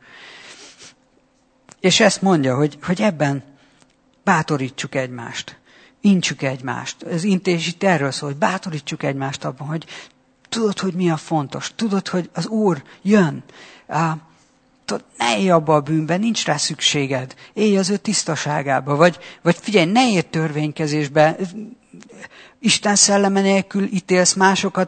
Speaker 1: És ezt mondja, hogy, hogy ebben bátorítsuk egymást, intsük egymást. Ez intés itt erről szól, hogy bátorítsuk egymást abban, hogy tudod, hogy mi a fontos, tudod, hogy az Úr jön. Tudod, ne élj abba a bűnben, nincs rá szükséged. Élj az ő tisztaságába, vagy, vagy figyelj, ne élj törvénykezésbe. Isten szelleme nélkül ítélsz másokat,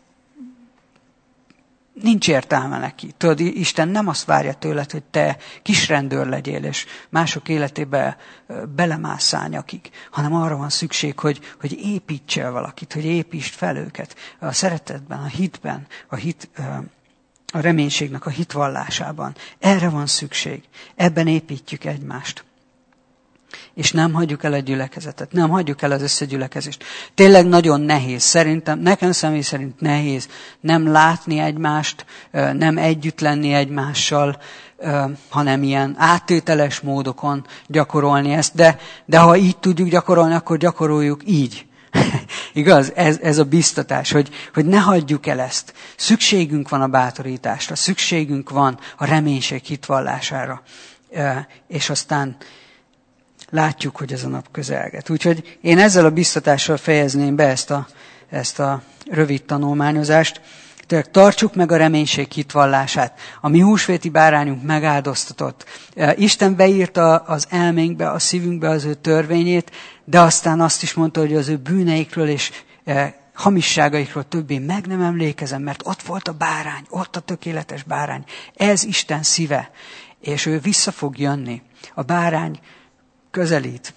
Speaker 1: nincs értelme neki. Tudod, Isten nem azt várja tőled, hogy te kisrendőr legyél, és mások életébe belemásszál nyakig, hanem arra van szükség, hogy, hogy építsél valakit, hogy építsd fel őket. A szeretetben, a hitben, a hit... a reménységnek a hitvallásában. Erre van szükség. Ebben építjük egymást. És nem hagyjuk el a gyülekezetet, nem hagyjuk el az összegyülekezést. Tényleg nagyon nehéz, szerintem, nekem személy szerint nehéz nem látni egymást, nem együtt lenni egymással, hanem ilyen áttételes módokon gyakorolni ezt. De, de ha így tudjuk gyakorolni, akkor gyakoroljuk így. Igaz? Ez, ez a biztatás, hogy, hogy ne hagyjuk el ezt. Szükségünk van a bátorításra, szükségünk van a reménység hitvallására. És aztán látjuk, hogy ez a nap közelget. Úgyhogy én ezzel a biztatással fejezném be ezt a, ezt a rövid tanulmányozást. Tehát tartsuk meg a reménység hitvallását. A mi húsvéti bárányunk megáldoztatott. Isten beírta az elménkbe, a szívünkbe az ő törvényét, de aztán azt is mondta, hogy az ő bűneikről és hamisságaikról többé meg nem emlékezem, mert ott volt a bárány, ott a tökéletes bárány. Ez Isten szíve, és ő vissza fog jönni. A bárány közelít.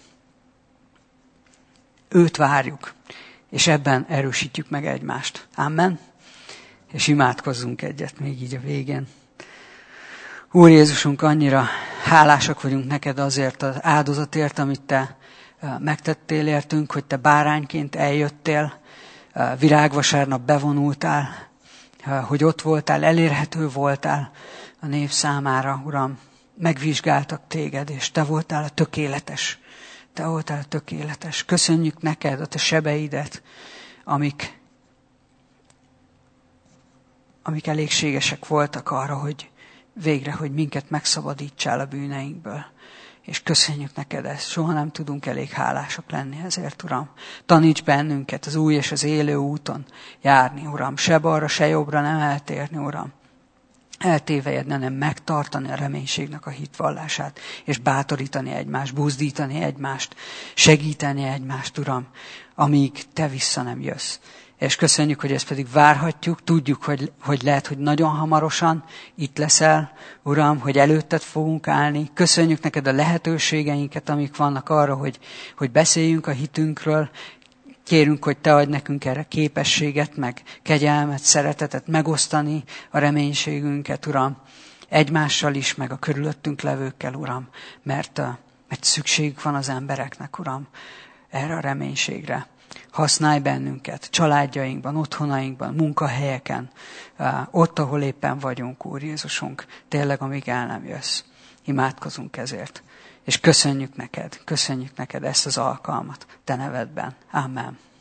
Speaker 1: Őt várjuk, és ebben erősítjük meg egymást. Amen. És imádkozzunk egyet még így a végén. Úr Jézusunk, annyira hálásak vagyunk neked azért az áldozatért, amit te megtettél értünk, hogy te bárányként eljöttél, virágvasárnap bevonultál, hogy ott voltál, elérhető voltál a név számára, Uram. Megvizsgáltak téged, és te voltál a tökéletes. Te voltál a tökéletes. Köszönjük neked a te sebeidet, amik amik elégségesek voltak arra, hogy végre, hogy minket megszabadítsál a bűneinkből. És köszönjük neked ezt. Soha nem tudunk elég hálásak lenni ezért, Uram. Taníts bennünket az új és az élő úton járni, Uram. Se balra, se jobbra nem eltérni, Uram. Eltévejedni, hanem megtartani a reménységnek a hitvallását, és bátorítani egymást, buzdítani egymást, segíteni egymást, Uram, amíg te vissza nem jössz. És köszönjük, hogy ezt pedig várhatjuk, tudjuk, hogy, hogy lehet, hogy nagyon hamarosan itt leszel, Uram, hogy előtted fogunk állni. Köszönjük neked a lehetőségeinket, amik vannak arra, hogy, hogy beszéljünk a hitünkről. Kérünk, hogy te adj nekünk erre képességet, meg kegyelmet, szeretetet, megosztani a reménységünket, Uram, egymással is, meg a körülöttünk levőkkel, Uram, mert, mert szükségük van az embereknek, Uram, erre a reménységre. Használj bennünket, családjainkban, otthonainkban, munkahelyeken, ott, ahol éppen vagyunk, Úr Jézusunk, tényleg, amíg el nem jössz. Imádkozunk ezért. És köszönjük neked, köszönjük neked ezt az alkalmat, te nevedben. Amen.